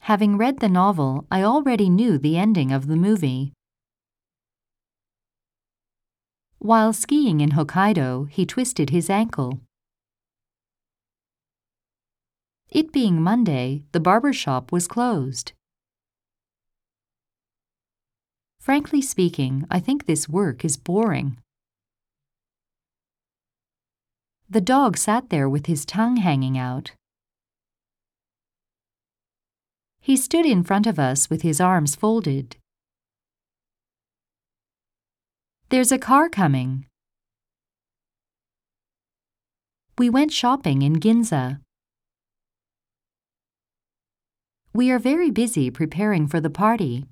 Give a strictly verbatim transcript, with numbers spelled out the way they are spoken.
Having read the novel, I already knew the ending of the movie. While skiing in Hokkaido, he twisted his ankle. It being Monday, the barber shop was closed. Frankly speaking, I think this work is boring. The dog sat there with his tongue hanging out. He stood in front of us with his arms folded. There's a car coming. We went shopping in Ginza. We are very busy preparing for the party.